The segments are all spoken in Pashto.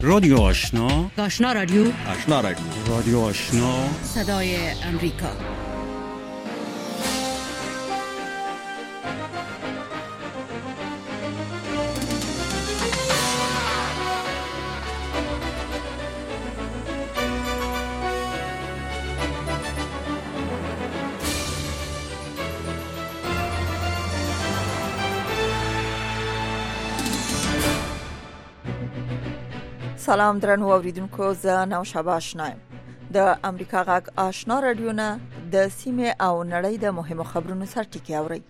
رادیو آشنا، آشنا رادیو، آشنا رادیو، رادیو آشنا، صدای امریکا. سلام درنو اوریدونکو، زه نوشابه آشنایم. د امریکا غږ آشنا رادیو نه د سیمه او نړۍ د مهمو خبرونو سرټکی اوري.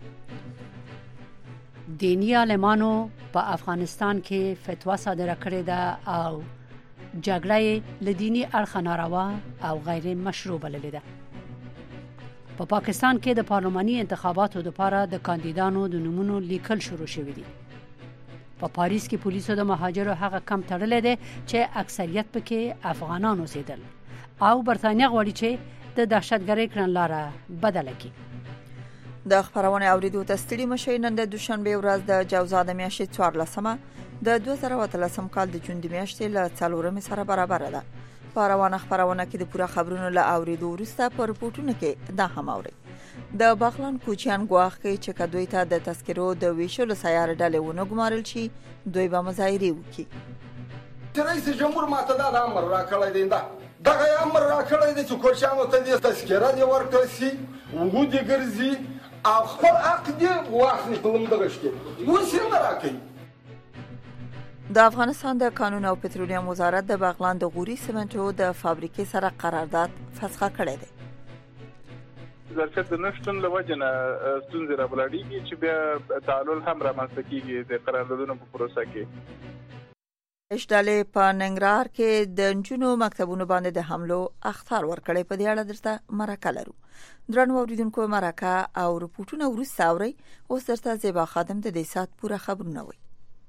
دینی عالمانو په افغانستان کې فتوا صادره کړې ده او جګړه له دینی اړخ ناروا او غیر مشروع بللې ده. په پاکستان کې د پارلماني انتخاباتو لپاره د کاندیدانو د نومونو لیکل شروع شوې دي. په پاریس کې پولیسو د مهاجرو هغه کم تړلې ده چې اکثریت پکې افغانان اوسېدل او برتانیه غواړي چې د دهشتګرۍ کړنلاره بدله کړي. د خبرونه اوریدو ته ستړي مشئ. نن د دوشنبه ورځ د جوزا د میاشتې 14مه د 2013 کال د جون د میاشتې له 4 سره برابر ده. په روانه خبرونه کې د پوره خبرونو له اوریدو وروسته په رپورټونو کې دا هم اوري. د بغلان کوچیان ګواښ کوي چې کدوې ته د تذکرو د ویشلو سیاره ډلې ونه ګمارل شي، دوی به مظاهره وکړي. رئیس جمهور ماته دا امر راکړی دی، دغه امر راکړی دی چې کوچیانو ته د تذکره دی ورکړل شي، وګړي ګرځي او خپل حق دی واخلي په لمدغه شي. اوس یې نه راکړي. د افغانستان د کانون او پټرولیم وزارت د بغلان د غوري سمنټو د فابریکې سره قرارداد فسخ کړی دی. ظرفیت د نشټون لوجنه ستونزې راولاړېږي چې بیا تعامل هم رامنځته کیږي د قراردادونو په پروسه کې. اشدالې په ننګرهار کې د نجونو مکتبونو باندې د حملو اخطار ورکړی. په دې اړه درته مرکه لرو. درنو اوریدونکو، مرکه او رپورټونه وروسته اورئ. اوس درته زیبا خادم د دې سات پوره خبرونه وایي.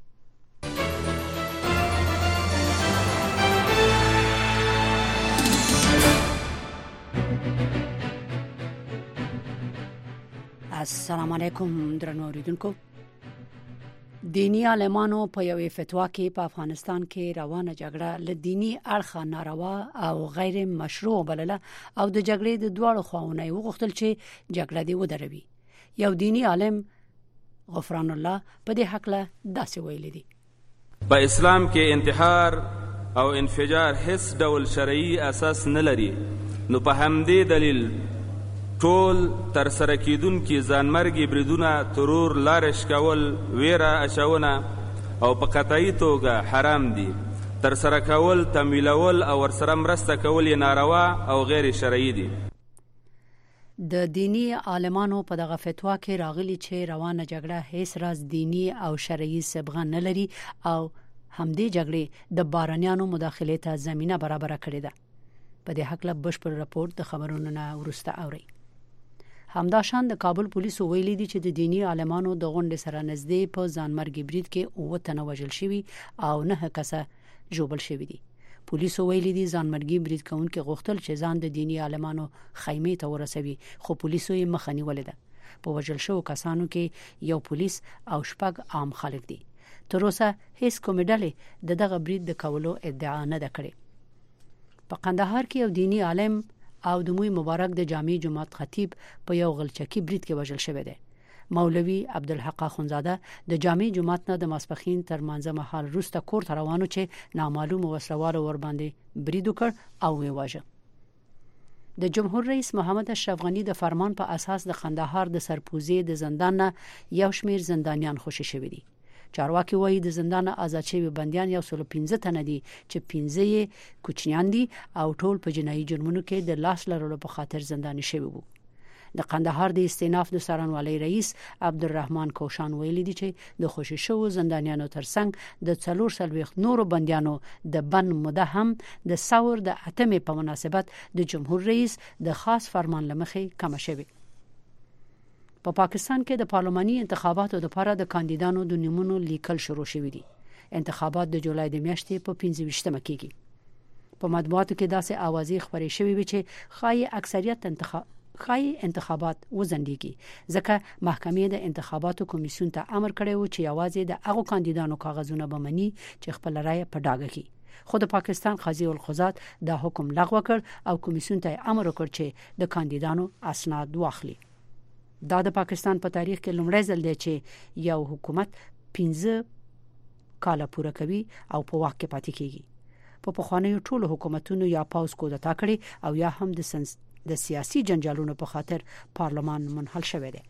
السلام علیکم درنو اوریدونکو. دینی عالمانو په یوې فتوا کې په افغانستان کې روانه جګړه له دینی اړخ ناروا او غیر مشروع بلله او د جګړې د دواړو خواوو وغوښتل چې جګړه دې ودروي. یو دینی عالم غفران الله په دې حق له داسې ویلي دي: په اسلام کې انتحار او انفجار هیڅ ډول شرعي اساس نه لري، نو په همدې دلیل ټول تر سره کېدونکي ځانمرګي بریدونه، ترور، لارش کول، ویره اچونه او په قطعي توګه حرام دي. تر سره کول، تمویلول او ورسره مرسته کول یې ناروا او غیر شرعي دي. د دینی عالمانو په دغه فتوا کې راغلي چې روانه جګړه هیڅ راز دینی او شرعي صبغه نه لري او همدې جګړې د بارانیانو مداخله ته زمينه برابر کړې ده. په دې حق له بشپړ رپورټ د خبرونو نه ورسته اوري. همداشان د کابل پولیسو ویلي دي چې د دینی عالمانو د غونډې سره نږدې په ځانمرګي برید کې 9 تنه وژل شوي او 9 کسه ژوبل شوي دي. پولیسو ویلي دي ځانمرګي برید کوونکي غوښتل چې ځان د دینی عالمانو خیمه ته ورسوي، خو پولیسو یې مخه نیولې ده. په وژل شوو کسانو کې یو پولیس او 6 عام خلک دي. تر اوسه هیڅ کومه ډلې دغه برید د کولو ادعا نه ده کړې. په قندهار کې یو دینی عالم او د موي مبارک د جامع جماعت خطیب په یو غلچکی برید کې وژل شوی دی. مولوی عبدالحق اخونزاده د جامع جماعت نه د ماسپخین تر منځه مهال وروسته کور ته روانو چې نامعلوم وسلوال ور باندې برید وکړ او وی واژه. د جمهور رئیس محمد اشرف غنی د فرمان په اساس د قندهار د سرپوزې د زندان نه یو شمیر زندانیان خوشي شوی دي. چارواکي وایي د زندان آزاد شوی بنديان 115 تنه دي چې 15 کوچنیان دي او ټول په جنایي جرمونو کې د لاس لرلو په خاطر زنداني شوی وو. د قندهار د استیناف د سرانوالي رئیس عبدالرحمن کوشان ویلي دي چې د خوشي شوو زندانیانو ترڅنګ د 440 نورو بنديانو د بند موده هم د ثور د 8 په مناسبت د جمهور رئیس د خاص فرمان لمخې کم شوی. په پاکستان کې د پارلماني انتخاباتو لپاره د کاندیدانو د نومونو لیکل شروع شوي دي. انتخابات د جولای د میاشتې په 15مه کېږي. په مطبوعاتو کې داسې اوازې خبرې شوې وي چې خای اکثریت انتخابات وزندګي، ځکه محکمې د انتخاباتو کمیسیون ته امر کړی و چې یوازې د هغو کاندیدانو کاغذونه بمني چې خپل رائے په ډاګه کړي. خو د پاکستان قاضي القضات دا حکم لغوه کړ او کمیسیون ته امر وکړ چې د کاندیدانو اسناد واخلي. دا د پاکستان په تاریخ کې لومړی ځل دی چې یو حکومت 15 کال پوره کوي او په واک کې پاتې کیږي. په پخوانیو ټولو حکومتونو یا پاوز کودتا کړي او یا هم د سیاسي جنجالونو په خاطر پارلمان منحل شوی دی.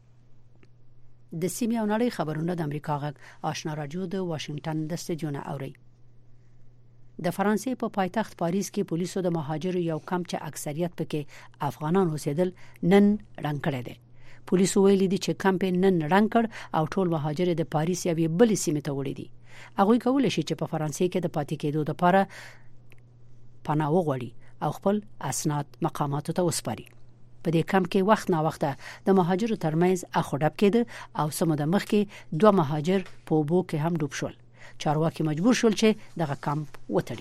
د سیمې او نړۍ خبرونه د امریکا غږ آشنا رادیو د واشنگټن د استډیو نه اوري. د فرانسې په پایتخت پاریس کې پولیسو د مهاجرو یو کم چې اکثریت پکې افغانان اوسېدل نن رنګ کړی دی. پولیسو ویلي دي چې کمپاین نن رنګ کړ او ټول مهاجر د پاریس یوې بلې سیمې ته وړي دي. هغه کولای شي چې په فرانسې کې د پاتې کېدو لپاره پناه وغواړي او خپل اسناد مقاماتو ته وسپاري. په دې کمپ کې وخت نا وخت د مهاجرو ترمنځ اخوډب کېده او سمو د مخ کې 2 مهاجر په اوبو کې هم ډوب شول. چارواکي مجبور شول چې دغه کمپ وتړي.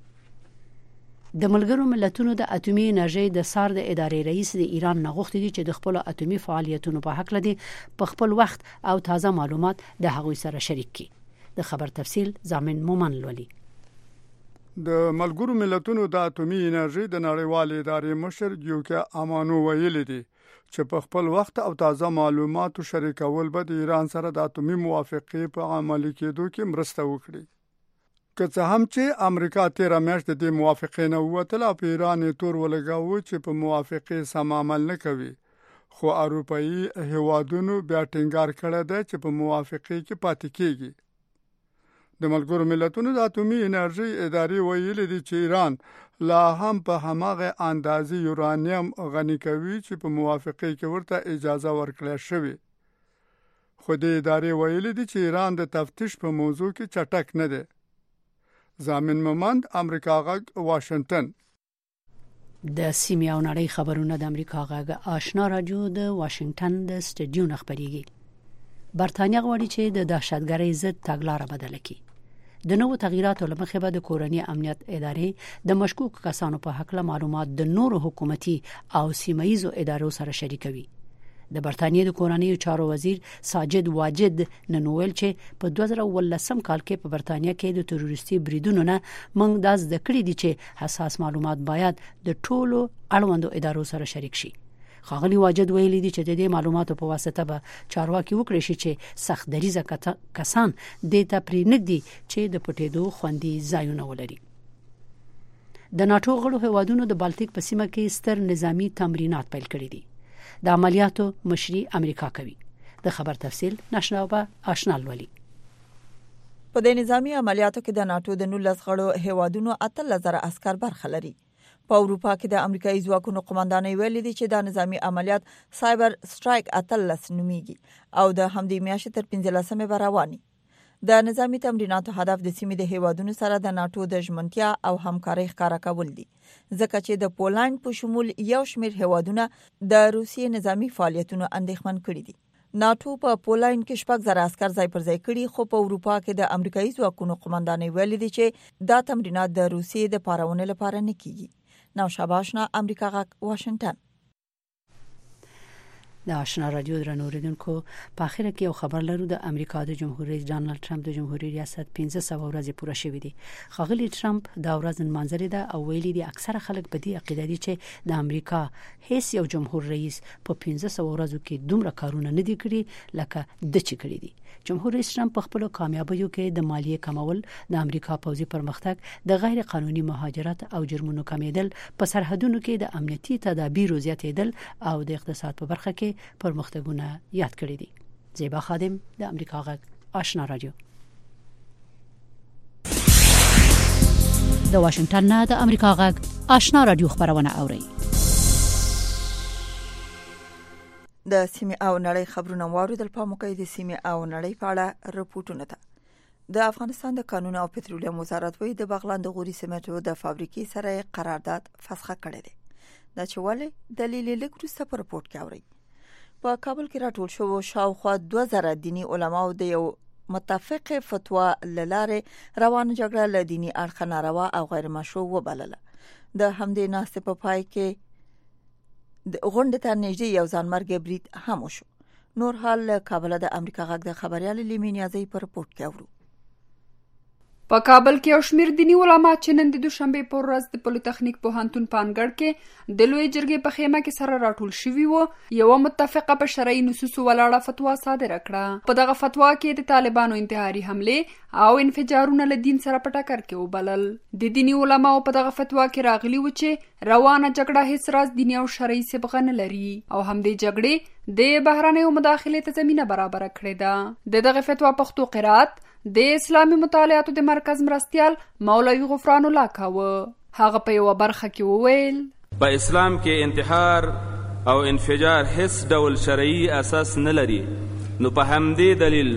د ملګرو ملتونو د اټومي انرژي د سار د ادارې رئیس د ایران نغښتي دي چې د خپل اټومي فعالیتونو په حق لدی په خپل وخت او تازه معلومات د هغوی سره شریک کړي. د خبر تفصیل زامن مومن لولي. د ملګرو ملتونو د اټومي انرژي د نړیوال ادارې مشر یوکا امانو ویلي دي چې په خپل وخت او تازه معلوماتو شریکول به د ایران سره د اټومي موافقې په عملي کېدو کې مرسته وکړي. که څه هم چې امریکا 13 میاشتې د موافقې نه ووتل او په ایران تور ولګاوه چې په موافقې سم عمل نه کوي، خو اروپאי هیوادونو بیا ټینګار کړی دی چې په موافقې کې پاتې کیږي. د ملګرو ملتونو د اټومي انرژي ادارې ویلي دي چې ایران لا هم په هماغه اندازې یورانیم غني کوي چې په موافقې کې ورته اجازه ورکړل شوې. خو د ادارې ویلي دي چې ایران د تفتیش په موضوع کې چټک نه دی. زامن مومند امریکا غږ واشنگټن. د سیمې او نړۍ خبرونه د امریکا غږ آشنا رادیو د واشنگټن د استډیو نه خبريږي. برتانیا غواړي چې د دهشتګرۍ ضد تګلارې بدله کړي. د نوو تغیراتو لمخې به د کورنۍ امنیت ادارې د مشکوک کسانو په حق له معلومات د نورو حکومتي او سیمایي ادارو سره شریکوي. د برتانیې د کورنۍ چارو وزیر ساجد واجد نن ویل چې په 2018 کال کې په برتانیا کې د تروریستي بریدونو نه موږ د زده کړې دي چې حساس معلومات باید د ټولو اړوندو ادارو سره شریک شي. خاغلی واجد ویلي دي چې د دې معلوماتو په واسطه به چارواکي وکړي شي چې سخت دریزه کسان د ته پرېنګدي چې د پټېدو خوندي ځایونه ولري. د ناتو غړو هیوادونو د بالټیک په سیمه کې ستر نظامی تمرینات پیل کړي دي. د عملیاتو مشري امریکا کوي. د خبر تفصیل نشناوبه آشنا لولي. په دې نظامی عملیاتو کې د ناتو د 19 غړو هیوادونو 8000 عسكر برخه لري. په اروپا کې د امریکایي ځواکونو قومندانۍ ویلي دي چې د نظامی عملیات سایبر سټرایک 18 نوميږي او د همدې میاشتې تر 15مې رواني. د نظامی تمریناتو هدف د سیمې د هیوادونو سره د ناتو د ژمنتیا او همکارۍ ښکارا کول دي، ځکه چې د پولند په شمول یو شمېر هیوادونه د روسیې نظامی فعالیتونو اندېښمن کړي دي. ناتو په پولند کې 6000 عسكر ځای پر ځای کړي، خو په اروپا کې د امریکایي ځواکونو قومندانۍ ویلي دي چې دا تمرینات د روسیې د پارونې لپاره نه کیږي. نو شاباشنا امریکا غږ واشنگټن. د آشنا رادیو درنوریدونکو په اخر کې یو خبر لرو. د امریکا د جمهور رئیس ډانلډ ټرمپ د جمهوریت ریاست 1500 ورځې پوره شوې دي. خاغلی ټرمپ دا ورځ منځري ده او ویلي دي اکثره خلک په دې عقیده دي چې د امریکا هیڅ یو جمهور رئیس په 1500 ورځو کې دومره کارونه نه دي کړی لکه د چې کړی دي. جمهور رئیس ټرمپ په خپل کامیابیو کې د مالیې کمول، د امریکا پوځي پرمختګ، د غیر قانوني مهاجرت او جرمونو کمیدل، په سرحدونو کې د امنیتي تدابیرو زیاتېدل او د اقتصاد په برخه کې پرمختګونه یاد کړی دي. زیبا خادم د امریکا غږ آشنا رادیو. د واشنگټن نه د امریکا غږ آشنا رادیو خبرونه اوري. د سیمې او نړۍ خبرونه واوریدل. په موقع د سیمې او نړۍ په اړه رپورټونه ده. د افغانستان د قانون او پټرولیم وزارت وایي د بغلان د غوري سمنټو د فابریکې سره قرارداد فسخه کړی دی. دا چې ولې دلیل لیکروسته په رپورټ کې اوري. په کابل کې راټول شو شاوخوا 2000 دینی علماو د یو متفق فتوا لاره روانه جګړه له دینی اړخ ناروا او غیر مشروع وبلله. د همدې ناستې په پای کې د غونډې ته نږدې یو ځانمرګ برید هم وشو. نور حال کابل د امریکا غږ د خبريال لیمینیازي په رپورټ کې اورو. په کابل کې یو شمېر دیني علما چې نن د دوشنبې په ورځ د پولیټیکنیک پوهنتون په انګړ کې د لوی جرګې په خیمه کې سره راټول شوي وو، یوه متفقه په شرعي نصوصو ولاړه فتوا صادره کړه. په دغه فتوا کې د طالبانو انتحاري حملې او انفجارونه له دین سره په ټکر کې وبلل. د دیني علماو په دغه فتوا کې راغلي و چې روانه جګړه هیڅ راز دیني او شرعي صبغه نه لري او همدې جګړې د بهرنیو مداخلې ته زمینه برابره کړې ده. د دغه فتوا پښتو قرات د اسلامي مطالعاتو د مرکز مرستیال مولوي غفران الله کاوه. هغه په یوه برخه کې وویل: په اسلام کې انتحار او انفجار هیڅ ډول شرعي اساس نه لري، نو په همدې دلیل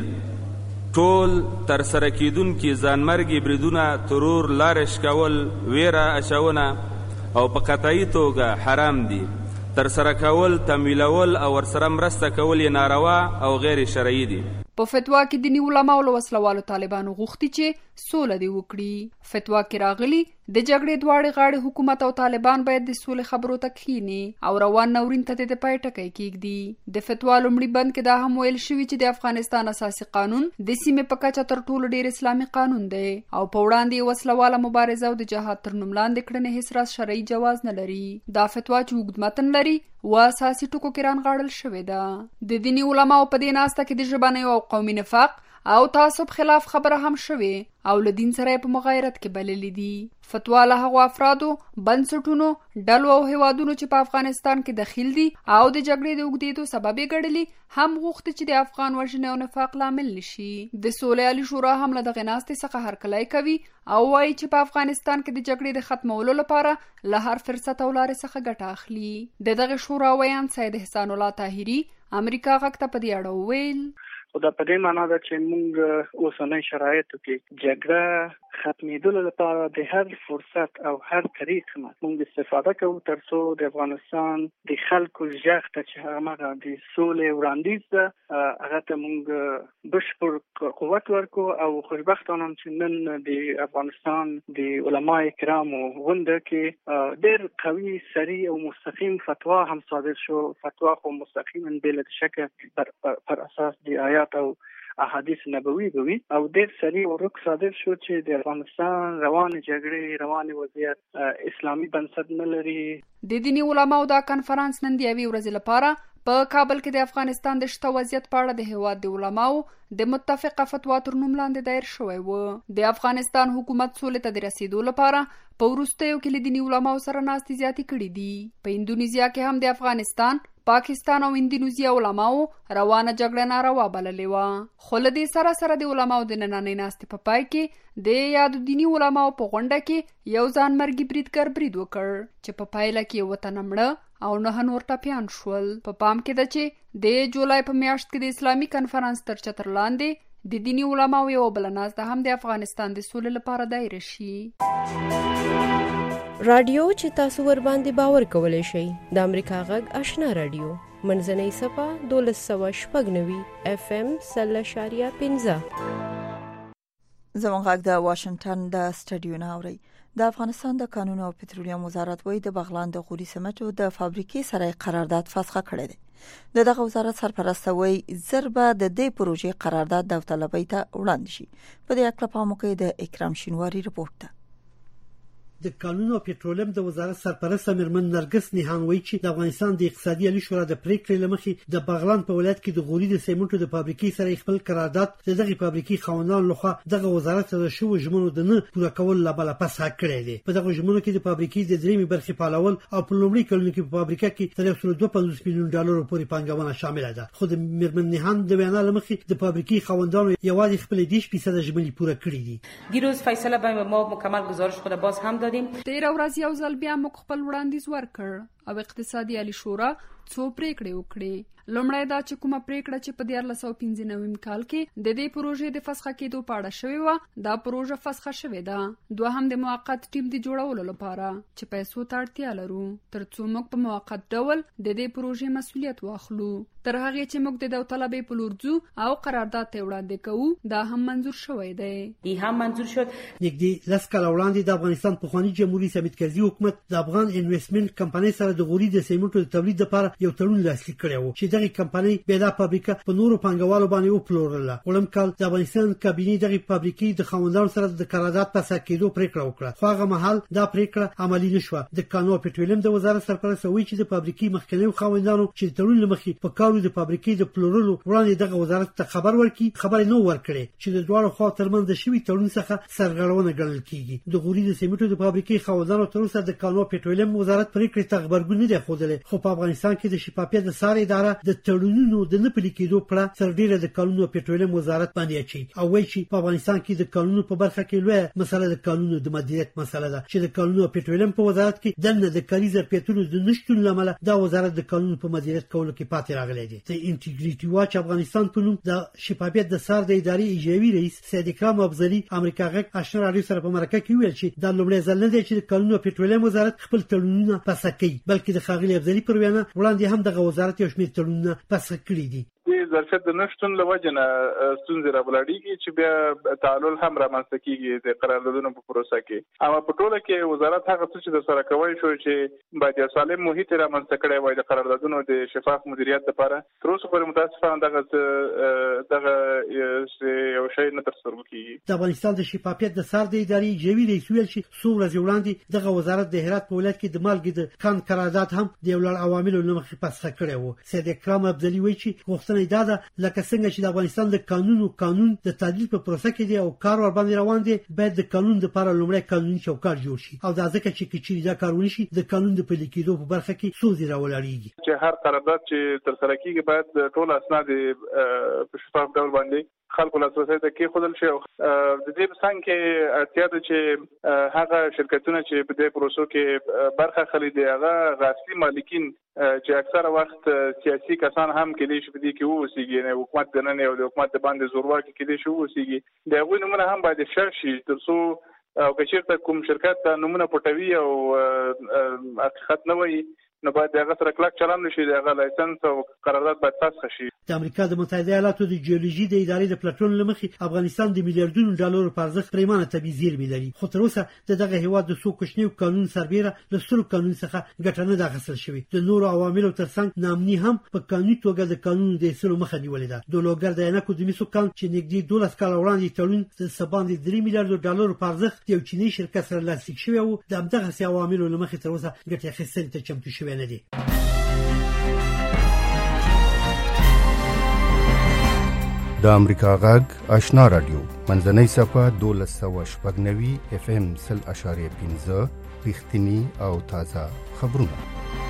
ټول تر سره کیدونکي ځانمرګي بریدونه، ترور، لارش کول، ویره اچونه او په قطعي توګه حرام دي. تر سره کول، تمویلول او ورسره مرسته کول یې ناروا او غیر شرعي دي. په فتوا کې دیني علماو له وسلوالو طالبانو غوښتي چې سوله دې وکړي. فتوا کې راغلي د جګړې دواړې غاړې حکومت او طالبان باید د سولې خبرو ته کښیني او روان ناورین ته د پای ټکی کېږدي. د فتوا لومړي بند کې دا هم ویل شوي چې د افغانستان اساسي قانون د سیمې په کچه تر ټولو ډیر اسلامي قانون دی او په وړاندې وسلواله مبارزه او د جهاد تر نوم لاندې کړنې هیڅ راز شرعي جواز نه لري. دا فتوا چې اوږد متن لري و اساسي ټکو کې رانغاړل شوې ده. د دیني علماو په دې ناسته کې د ژبنیو او قومي نفاق او تعصب خلاف خبره هم شوې او له دین سره په مغایرت کې بللې دي. فتوا له هغو افرادو، بنسټونو، ډلو او هیوادونو چې په افغانستان کې دخیل دي او د جګړې د اوږدېدو سبب یې ګڼلي هم غوښتي چې د افغان وژنې او نفاق لامل نشي. د سولې عالي شورا هم له دغې ناستې څخه هرکلی کوي او وایي چې په افغانستان کې د جګړې د ختمولو لپاره له هر فرصت او لارې څخه ګټه اخلي. د دغې شورا ویان سید احسان الله طاهري امریکا غږ ته په دې اړه وویل: خو دا په دې معنا ده چې موږ اوسنۍ شرایطو کې جګړه ختمېدلو لپاره د هر فرصت او هر طریق نه موږ استفاده کوو تر څو د افغانستان د خلکو غږ ته چې هغه د سولې وړاندیز ده هغه ته موږ بشپړ قوت ورکو. او خوشبختانه چې نن د افغانستان د علما کرامو غونډه کې ډېر قوي، سریع او مستقیم فتوا هم صادر شو. فتوا خو مستقیما بلا شک پر اساس د آیات او احادیث نبوي بوي او ډېر سریع او رک صادر شو چې د افغانستان روانه جګړې، روانه وضعیت اسلامي بنسټ نه لري. د دیني علماو دا کنفرانس نن د یوې ورځې لپاره په کابل کې د افغانستان د شته وضعیت په اړه د هیواد د علماو د متفقه فتوا تر نوم لاندې دایر شوی و. د افغانستان حکومت سولې ته د رسیدو لپاره په وروستیو کې له دیني علماو سره ناستې زیاتې کړي دي. په اندونیزیا کې هم د افغانستان، پاکستان او اندونیزیا علماو روانه جګړه ناروا بللې وه. خو له دې سره سره د علماو د نننۍ ناستې په پای کې د یادو دیني علماو په غونډه کې یو ځانمرګي بریدګر برید وکړ چې په پایله کې یوه تنه مړه او 9 نور ټپیان شول. په پام کې ده چې د جولای په میاشت کې د اسلامي کنفرانس تر چتر لاندې د دیني علماو یو بله ناسته هم د افغانستان د سولې لپاره دایره شي. رادیو چې تاسو ور باندې باور کولای شئ د امریکا غږ آشنا رادیو منځنۍ صفه 1290 FM 0.15. زموږ غږ د واشنگټن د سټډیو نه اوري. د افغانستان د کانونو او پټرولیم وزارت وایي د بغلان د غوري سمنټو د فابریکې سره قرارداد فسخ کړی دی. دغه وزارت سرپرست وایي ضربه د دې پروژې قرارداد داوطلبۍ ته وړاندې شي. په دې اړه په موقع د اکرام شینواری رپورت ده. د کانونو او پټرولیم د وزارت سرپرست میرمن نرګس نیهان وایي چې د افغانستان د اقتصادي عالی شورا د پریکړې لمخې د بغلان په ولایت کې د غوري د سیمنټو د فابریکې سره خپل قرارداد د دغه فابریکې خاوندانو لخوا دغه وزارت ته شو ژمنو د نه پوره کول لپاره پس حق کړی دی. په دغه ژمنو کې د فابریکې د درېمې برخې پالول او په لومړي کلونو کې په فابریکه کې تر 152 میلیون ډالر پورې پانګونه شامل ده. خو د میرمن نیهان د بیان لمخې د فابریکې خاوندانو یوازې خپل 10% ژمنې پوره کړې دي. دیروز فیصله به ما مکمل گزارش خود باز هم دادیم. تیر ورځ یو ځل بیا موږ خپل وړاندیز ورکړ او اقتصادي عالی شورا څو پریکړې وکړې. لومړی دا چې کومه پریکړه چې په 1995 کال کې د دې پروژې د فسخ کېدو په اړه شوې وه، دا پروژه فسخ شوې ده. دوهم د موقت ټیم د جوړولو لپاره چې پیسو ته اړتیا لرو تر څو موږ په موقت ډول د دې پروژې مسؤلیت واخلو. تر هغه چې موږ د داوطلبۍ په لور ځو او قرارداد ته وړاندې کوو، دا هم منظور شوی دی. ای هم منظور شد. نږدې 10 کال وړاندې د افغانستان پخوانی جمهوریت سمیت کرزي حکومت د افغان انویسټمنټ کمپنۍ سره د غوري د سیمنټو د تولید لپاره یو تړون لاسلیک کړی و چې دغه کمپنۍ به دا فابریکه په نورو پنګوالو باندې وپلورله. وړم کال د افغانستان کابینې دغه فابریکې د خاوندانو سره د قرارداد په اساس کېدو پریکړه وکړه، خو هغه مهال دا پریکړه عملي نشوه. د کانو پټرولیم د وزارت سرپرست وایي چې د فابریکې مخکنیو خاوندانو چې تړون لمخې په کارو د فابریکې د پلورلو وړاندې دغه وزارت ته خبر ورکړي، خبر نو ورکړي چې د دواړو خواو ترمنځ د شوي تړون څخه سرغړونه ګڼل کیږي. د غوري د سیمنټو د فابریکې خاوندانو تر اوسه د کانو پټرولیم وزارت پریکړې ته خبرګون نه دی ښودلی، خو په افغانستان کې د شفافیت د ساري اداره د تړونونو د نه پلي کېدو پړه سر ډیره د کانونو پټرولیم وزارت باندې اچي او وایي چې په افغانستان کې د قانونو په برخه کې لویه مسله د قانونو د مدیریت مسله ده چې د قانونو پټرولیم په وزارت کې دنه د کاري ظرفیتونو د نشټون لامل دا وزارت د قانونو په مدیریت کولو کې پاتې راغلی دی. د انټیګریټي واچ افغانستان په نوم د شفافیت د سار د ادارې ایجابي رئیس سید اکرام افضلی امریکا غږ آشنا رادیو سره په مرکه کې ویل چې دا لومړی ځل نه دی چې د قانونو پټرولیم وزارت خپل تړونونه فسخ کوي، بلکې د ښاغلي افضلی پر وینا وړاندې هم دغه وزارت یو شمېر تړونونه فسخ کړي دي. ظرفیت د نشتون له وجې نه ستونزې راولاړېږي چې بیا تعلل هم رامنځته کېږي د قراردادونو په پروسه کې. اما په ټوله کې وزارت هغه څه چې د سره کولی شو چې باید یو سالم محیط رامنځته کړی وای د قراردادونو د شفاف مدیریت لپاره، تر اوسه پورې متاسفانه دغه یو شی نه ترسره کېږي. د افغانستان د شفافیت د سار د ادارې ایجابي رئیس ویل چې څو ورځې وړاندې دغه وزارت د هرات په ولایت کې د مالګې د کان قرارداد هم د یو لړ عواملو له مخې فسخ کړی و. سید اکرام افضلی وایي چې غوښتنه دا ده لکه څنګه چې د افغانستان د قانون د تعدیل په پروسه کې دی او کار ور باندې روان دی، باید د قانون لپاره لومړی قانوني چوکاټ جوړ شي او دا ځکه چې کچې دا کار ونشي د قانون د پلي کېدو په برخه کې ستونزې راولاړېږي. چې هر قرارداد چې ترسره کېږي باید ټول اسناد په شفاف ډول باندې خلکو لاسرسي ته کېښودل شي. د دې په څنګ کې اړتیا ده چې هغه شرکتونه چې په دې پروسو کې برخه اخلي دي هغه غاصبي مالکین چې اکثره وخت سیاسي کسان هم کېدای شي په دې کې واوسېږي، نه حکومت دننه او د حکومت د باندې زورواکي کېدای شي واوسېږي، د هغوی نومونه هم باید افشا شي تر څو او که چېرته کوم شرکت نومونه پټوي او حقیقت نه وایي نو باید هغه سره کلک چلند وشي، د هغه لایسنس او قرارداد باید فسخ شي. د امریکا د متحده ایالاتو د جیولوژي د ادارې د پلټون لمخې افغانستان د میلیارډونو ډالرو په ارزښت پریمانه طبیعي زیرمې لري، خو تر اوسه د دغه هیواد د څو کوچنیو قانون سربیره له سترو قانون څخه ګټه نه ده اخیستل شوې. د نورو عواملو ترڅنګ ناامني هم په قانوني توګه د قانونو د ایستلو مخه نیولې ده. د لوګر د عینکو د مسو کان چې نږدې 12 کاله وړاندې تړون د سباندې 3 میلیارډ ډالرو په ارزښت یو چینی شرکت سره لاسلیک شوی و، د همدغه عواملو لمخې تر اوسه ګټه اخیستل ته چمتو شوی نه دي. د امریکا غږ آشنا رادیو منځنۍ صفه 1290 اف ام 0.5 رښتینی او تازه خبرونه.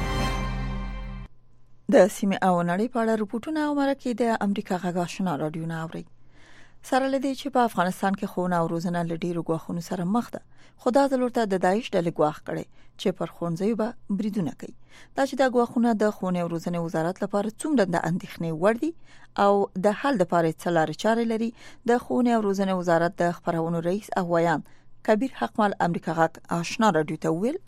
د سیمه او نړۍ په اړه رپورټونه او مرکې د امریکا غږ آشنا رادیو نه اوري. سره لدی چې په افغانستان کې خونه او روزنه لډیرو غواخونو سره مخ ده، خدا ضرورت د داعش ډلې غواخ کړي چې پر خونځي به بریدونه کوي. دا چې د غواخونه د خونه او روزنه وزارت لپاره څومره د اندېښنې وړ دي او د حل لپاره څلار چارې لري، د خونه او روزنه وزارت د خبرونو رئیس اغویان کبیر حقمل امریکا غږ آشنا رادیو ته ویل.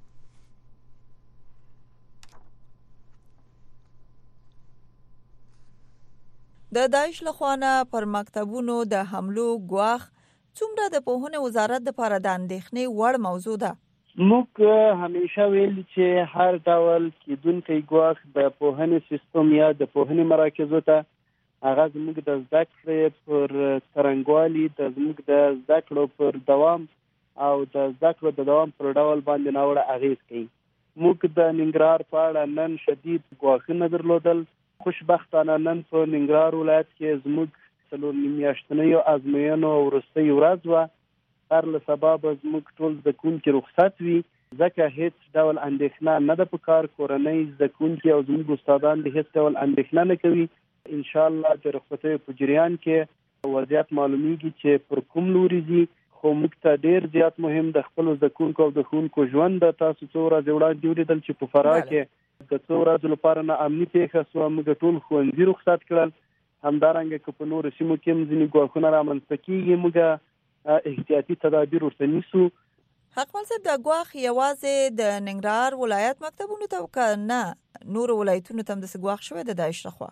د داعش لخوانه پر مکتبونو د حملو غواخ څومره د پوهنې وزارت لپاره د اندېښنې وړ موضوع ده. موږ همیشه ویل چې هر ډول کېدونکی غواخ د پوهنې سیستم یا د پوهنې مراکزو ته هغه زموږ د زده کړې پر څرنګوالي، د زموږ د زده کړو پر دوام او د زده کړو د دوام پر ډول باندې ناوړه اغېز کوي. موږ د ننګرهار په اړه نن شدید غواخونه درلودل. خوشبختانه نن په ننګرهار ولایت کې زموږ 4 میاشتنیو ازموینو وروستۍ ورځ وه. هر له سبب زموږ ټول زده کوونکي رخصت وي، ځکه هیڅ ډول اندېښنه نه ده په کار. کورنۍ زده کوونکي او زموږ استادان د هیڅ ډول اندېښنه نه کوي. ان شاء الله د رخصتیو په جریان کې وضعیت معلومیږي چې پر کوم لوري ځي، خو موږ ته ډیر زیات مهم د خپل زده کوونکو او د ښوونکو ژوند ده. تاسو څو ورځې وړاندې ولیدل چې په فراه کې د څو ورځو لپاره نه امني پیښه شوه، موږ ټول ښوونځي رخصت کړل. همدارنګه که په نورو سیمو کې هم ځینې ګواښونه رامنځته کېږي، موږ احتیاطي تدابیر ورته نیسو. حقمل صاحب، د ګواښ یوازې د ننګرهار ولایت مکتبونو ته که نه نورو ولایتونو ته هم داسې ګواښ شوی د داعش لخوا؟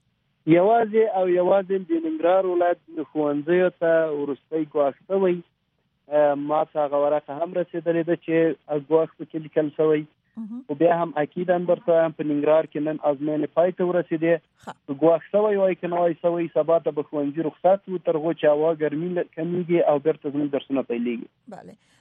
یوازې د ننګرهار ولایت ښوونځیو ته وروستی ګواښ شوی. ما ته هغه ورقه هم رسېدلې ده چې ګواښ پکې لیکل شوی. او بیا هم اکیدا درته په ننګرهار کې نن ازموینې پای ته ورسېدې ګواښ شوی وای که نه وای شوی سبا ته به ښوونځي رخصت وو تر هغو چې هوا ګرمي کمیږي او بیرته زموږ درسونه پیلېږي.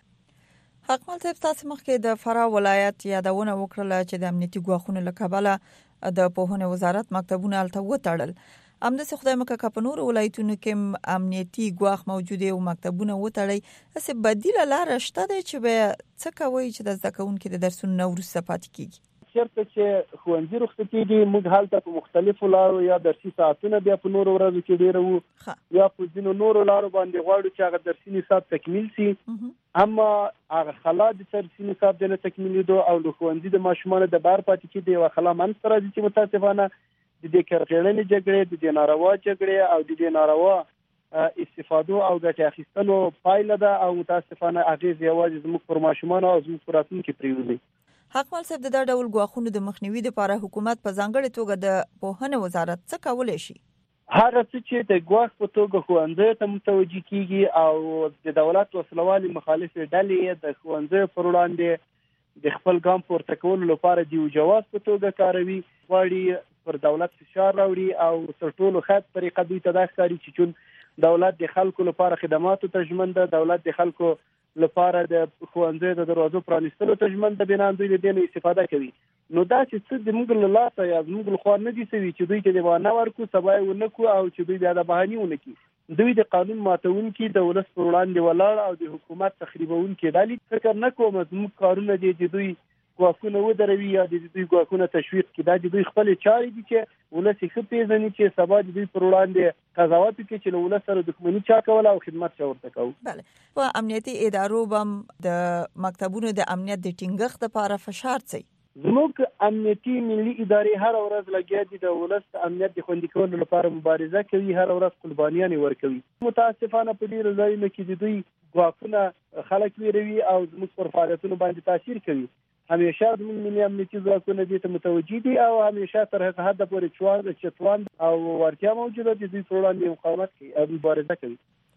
بله حقمل صاحب تاسو مخکې د فراه ولایت یادونه وکړله چې د امنیتي ګواښونو له کبله د پوهنې وزارت مکتبونه هلته وتړل. همداسې خدای مکه که په نورو ولایتونو کې امنیتي ګواښ موجود دی او مکتبونه وتړئ، هسې بدیله لاره شته دی چې به څه کوئ چې د زده کوونکي د درسونو نه وروسته پاتې کېږي؟ چېرته چې ښوونځي رخصتېږي موږ هلته په مختلفو لارو یا درسي ساعتونه بیا په نورو ورځو کې ډېره وو یا په ځینو نورو لارو باندې غواړو چې هغه درسي نصاب تکمیل شي، اما هغه خلا د درسي نصاب د نه تکمیلېدو او د ښوونځي د ماشومانو د بهر پاتې کېدو یوه خلا منځته راځي چې متاسفانه د دې کرغېړنې جګړې د دې ناروا جګړې او د دې ناروا استفادو او ګټې اخیستلو پایله ده او متاسفانه اغېز یوازې زموږ پر ماشومانو او زموږ پر راتلونکي پرېوځي. حقمل صاحب د ډول ګواښونو د مخنیوي لپاره حکومت په ځانګړې توګه د پوهنې وزارت څه کولی شي؟ هغه څه چې د ګواښ په توګه ښوونځیو ته متوجه کیږي او د دولت وسلوالې مخالفې ډلې د ښوونځیو پر وړاندې د خپل ګام پورته کولو لپاره د یو جواز په توګه کاروي، غواړي پر دولت فشار راوړي او تر ټولو ښه طریقه دوی ته دا ښکاري چې چون دولت د خلکو لپاره خدماتو ته ژمن ده، دولت د خلکو لپاره د ښوونځیو د دروازو پرانیستلو ته ژمن ده، بنا دوی له دې نه استفاده کوي. نو دا چې څه زموږ له لاسه یا زموږ له خوا نه دي شوي چې دوی ته د بهانه ورکړو سبا یې ونه کړو او چې دوی بیا د بهانې ونه کړي. دوی د قانون ماتونکي د ولس پر وړاندې ولاړ او د حکومت تخریبونکي ډلې فکر نه کوم زموږ کارونه دي چې دوی ګواښونه ودروي یا د دوی ګواښونه تشویق کړي. دا د دوی خپلې چارې دي چې ولس یې ښه پېژني چې سبا د دوی پر وړاندې قضاوت وکړي چې له ولس سره دښمني چا کوله او خدمت چا ورته کوو. بله په امنیتي ادارو به د مکتبونو د امنیت د ټینګښت لپاره فشار څه؟ زموږ امنیتي ملي ادارې هر ورځ لګیا دي د ولس امنیت د خوندي کولو لپاره مبارزه کوي، هر ورځ قربانیانې ورکوي. متاسفانه په ډېرو ځایونو کې د دوی ګواښونه خلک ویروي او زموږ پر فعالیتونو باندې تاثیر کوي. همیشه زموږ ملي امنیتي ځواکونه دې ته متوجه دي او همیشه تر هغه حده پورې چتوان او وړتیا موجوده دي دوی پر وړاندې مقاومت کوي او مبارزه کوي.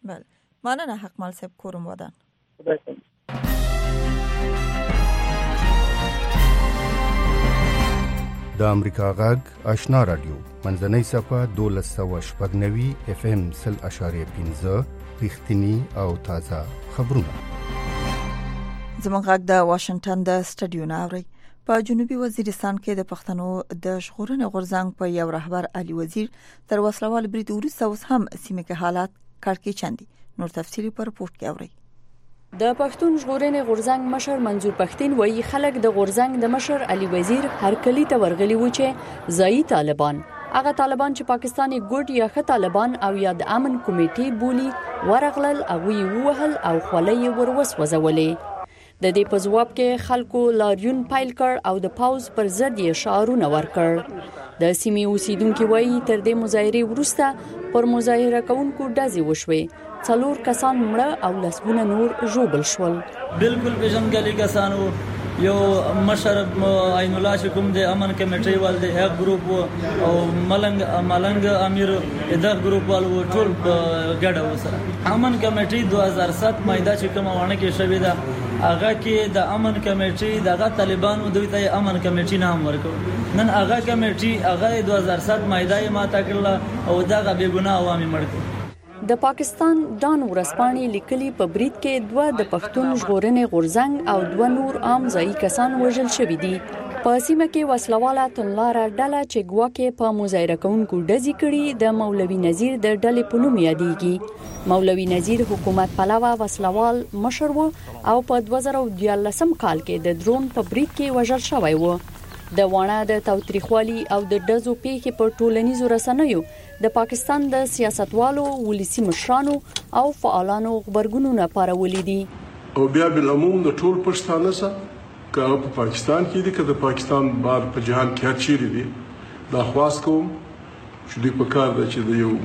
بله مننه حقمل صاحب، کورم ودان. خدای سلام. د امریکا غږ آشنا رادیو منځنۍ صفه 1290 FM 0.5 رښتینی او تازه خبرونه. زموږ غږ د واشنگټن د سټډیو نه اوري. په جنوبي وزیرستان کې د پښتنو د ژغورنې غورځنګ په یو رهبر علي وزیر تر وسلوال برید وروسته اوس هم سیمه کې حالات کړکېچن دي. نور تفصیلی په رپورت کې اوري. د پښتون ژغورنې غورځنګ مشر منظور پښتين وایي خلک د غورځنګ د مشر علي وزیر هرکلی ته ورغلي و چې ځایي طالبان هغه طالبان چې پاکستاني ګوډ یا ښه طالبان او یا د امن کمیټې بولی ورغلل او وی وهل او خولې وروسوځولې. د دې په جواب کې خلکو لاریون پایل کړ او د پاوز پر ضد یې شعارونه ورکړ. د سیمې اوسیدونکو وایي تر دې مظاهره وروسته پر مظاهره کوونکو ډزې وشوې، 4 کسان مړه او لسګونه نور ژوبل شول. بالکل پیژنګلي کسانو یو مشر عین الله چې کوم د امن کمیټې وال د هغ گروپ او ملنګ امیر د گروپ وال ټول ګډه وسره امن کمیټې 2007 مایده چې کوم وانه کې شوې ده هغه کې د امن کمیټې دغه طالبانو دوی ته امن کمیټې نام ورکړ. نن هغه کمیټې هغه 2007 مایده یې ماته کړل او دغه بے ګناه عوامي مړ کړ. د پاکستان دان ورسپانې لیکلي په برید کې 2 د پښتون ژغورنې غورځنګ او 2 نور عام ځایي کسان وژل شوي دي. په سیمه کې وسلواله تنلاره ډله چې ګواکې په مظاهره کوونکو ډزې کړي د مولوي نذیر د ډلې په نوم یادېږي. مولوي نذیر حکومت پلوه وسلوال مشر و او په 2014 کال کې د درون په برید کې وژل شوی و. د وانه د تاوتریخوالي او د ډزو پیښې په ټولنیزو رسنیو د پاکستان د سیاستوالو، ولسی مشرانو او فعالانو خبرګونونه پارولې دي. او بیا بالعموم د ټول پښتانه سره که په پاکستان کې دي که د پاکستان بار په جهان کې هر چیرې دي دا خواست کوم چې دوی په کار ده چې د یو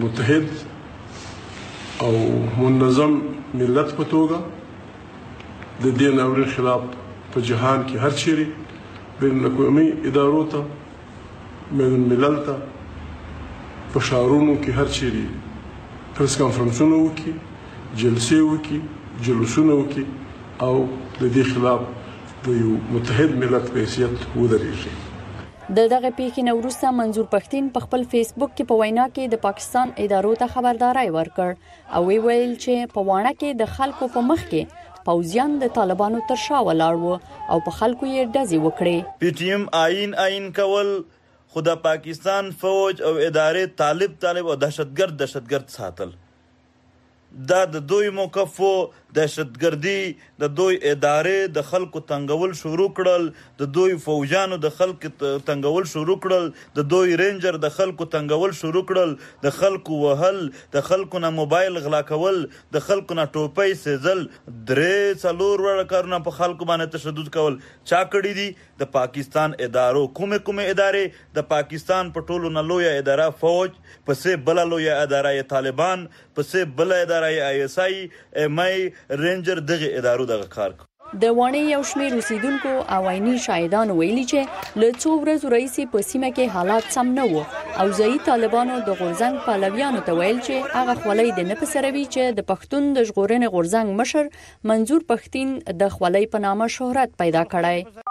متحد او منظم ملت په توګه د دین او خلاف په جهان کې هر چیرې بین الاقوامي ادارو ته بین الملل ته په شعارونو کې هر چیرې پریس کانفرنسونه وکړي، جلسې وکړي، جلوسونه وکړي او د دې خلاف د یو متحد ملت په حیثیت ودرېږي. دغه پیښې نه وروسته منظور پښتين په خپل فیسبوک کې په وینا کې د پاکستان ادارو ته خبرداري ورکړ او ویل چې په وانه کې د خلکو په مخ کې پوځیان د طالبانو تر شا ولاړ وو او په خلکو یې ډزې وکړې. پی ټی ایم آئین کول خو د پاکستان فوج او ادارې طالب او دهشتګرد ساتل، دا د دوی موقفو دهشتګردي د دوی ادارې د خلکو تنګول شروع کړل، د دوی فوجانو د خلکو تنګول شروع کړل، د دوی رینجر د خلکو تنګول شروع کړل، د خلکو وهل، د خلکو نه موبایل غلا کول، د خلکو نه ټوپۍ سیزل، 3-4 وړ کارونه په خلکو باندې تشدد کول. چا کړی دي؟ د پاکستان ادارو. کومه ادارې؟ د پاکستان په ټولو نه لویه اداره فوج، پسې بل لویه اداره طالبان، پسې بل اداره ISI MI رینجر دغه ادارو دغه کار. د وانه یو شمېر اوسیدونکو او عیني شاهدانو ویلي چې له څو ورځو راهیسې په سیمه کې حالات سم نه وو او ځایي طالبانو د غورځنګ پلویانو ته ویل چې هغه خولۍ د نه پسروي چې د پښتون د ژغورنې غورځنګ مشر منظور پښتين د خولۍ په نامه شهرت پیدا کړی.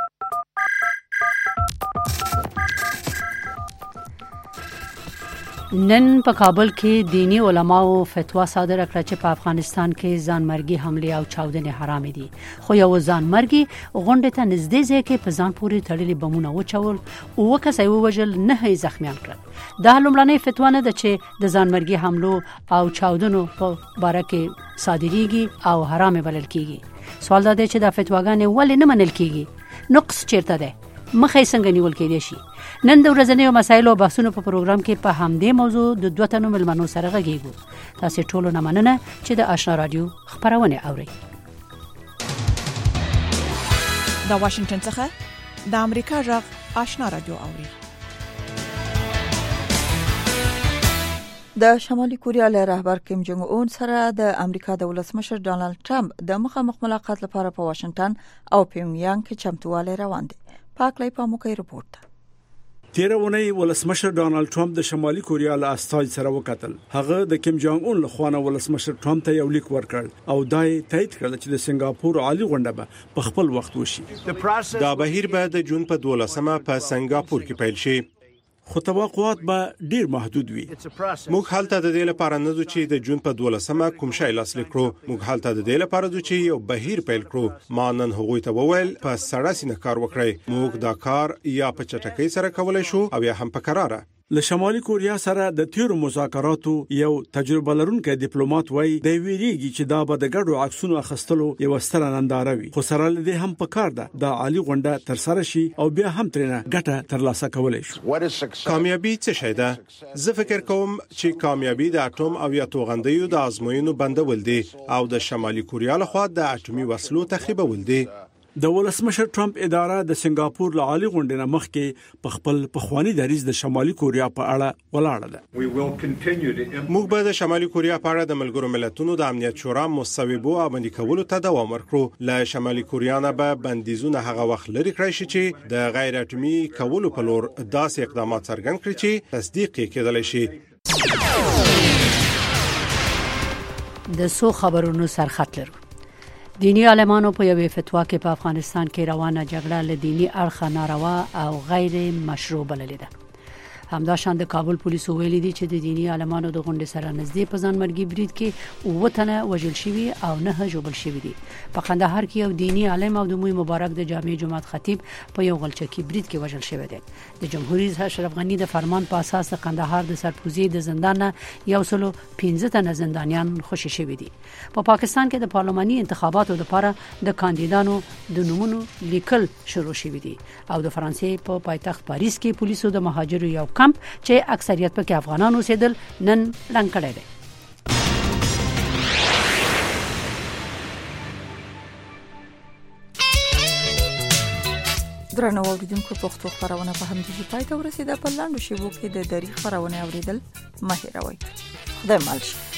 نن په کابل کې دینی علماو فتوا صادره کړه چې په افغانستان کې ځانمرګي حمله او چاودنې حرام دي، خو یو ځانمرګي غونډه ته نږدې ځای کې په ځان پورې تړلې بمونه وچول او وکسې ووجل، نه هي زخمیان کړل. دا لومړنۍ فتوا نه ده چې د ځانمرګي حملو او چاودنو په باره کې صادریږي او حرام بلل کیږي. سوال دا دی چې دا فتواګانې ولې نه منل کیږي؟ نقص چیرته ده؟ مخې څنګه نیول کېدای شي؟ نن د ورځنیو مسایلو بحثونو په پروګرام کې په همدې موضوع د 2 تنو ملمنو سره غږیږو. تاسو ټول نه مننه چې د آشنا رادیو خبرونه اورئ. د واشنگټن څخه د امریکا غږ آشنا رادیو اورئ. د شمالي کوریا له رهبر کیم جونګ اون سره د امریکا د ولسمشر ډانلډ ټرمپ د مخامخ ملاقات لپاره په واشنگټن او پیونګیانګ کې چمتووالی روان دي. پاکلای پاموکي رپورت. تیر اونۍ ولسمشر ډانلډ ټرمپ د شمالي کوریا له استازي سره وکتل. هغه د کیم جونګ اون له خوانه ولسمشر ټرمپ ته یو لیک ورکړ او دای تایید کړل چې د سنگاپور عالی غونډه به په خپل وخت وشي. دا بهیر به د جون په 12مه په سنگاپور کې پیل شي، خو توقعات به ډیر محدود وي. موږ حالت د دې لپاره نه ځو چې د جون په 12مه کوم شی لاسلیک کړو، موږ حالت د دې لپاره ځو چې یو بهیر پیل کړو. ما نن هغوی ته وویل په سړه سینه کار وکړئ، موږ دا کار یا په چټکۍ سره کولای شو او یا هم په قراره. له شمالي کوریا سره د تیرو مذاکراتو یو تجربه لرونکي ډیپلوماټ وایي د ویریږي چې دا به د ګډو عکسونو اخیستلو یو ستر ننداره وي، خو سره له دې هم پکار ده د عالی غونډه تر سره شي او بیا هم ترنه ګټه ترلاسه کولای شي. کامیابی څه شي ده؟ زه فکر کوم چې کامیابی د اټوم او یا توغندیو د ازموینو بندول دي او د شمالي کوریا لخوا د اټومي وسلو تخریبول دي. د ولسمشر ټرمپ اداره د سنگاپور له عالی غونډې نه مخکې په خپل پخوانی دریځ د شمالي کوریا په اړه ولاړه ده. موږ به د شمالي کوریا په اړه د ملګرو ملتونو د امنیت شورا مصوبو عملي کولو ته دوام ورکړو. له شمالي کوریا نه به بندیزونه هغه وخت لري کړی شي چې د غیر اټومي کولو په لور داسې اقدامات څرګند کړي چې تصدیق کېدلی شي. د سو خبرونو سرخط لرو. دینی عالمانو په یوې فتوا کې په افغانستان کې روانه جګړه له دینی اړخه ناروا او غیر مشروع بللې ده. همداشان د کابل پولیسو ویلي دي چې د دینی عالمانو د غونډې سره نږدې په ځانمرګي برید کې 9 تنه وژل شوي او 9 ژوبل شوي دي. په قندهار کې یو دینی عالم او د موي مبارک د جامع جماعت خطیب په یو غلچکی برید کې وژل شوی دی. د جمهوریت اشرف غنی د فرمان په اساس د قندهار د سرپوزي د زندان یو سلو 15 تنه زندانیان خوشي شوي دي. په پاکستان کې د پارلماني انتخاباتو لپاره د کاندیدانو د نومونو لیکل شروع شوي دي او د فرانسې په پایتخت پاریس کې پولیسو د مهاجرو یو کمپ چې اکثریت پکې افغانان اوسېدل نن لنګ کړی دی. درنو اوریدونکو پښتو خبرونه په همدې پای ته ورسیده. په لاندې شیبو کې د دری خبرونه اوریدل مه هېروئ. خدای مل شي.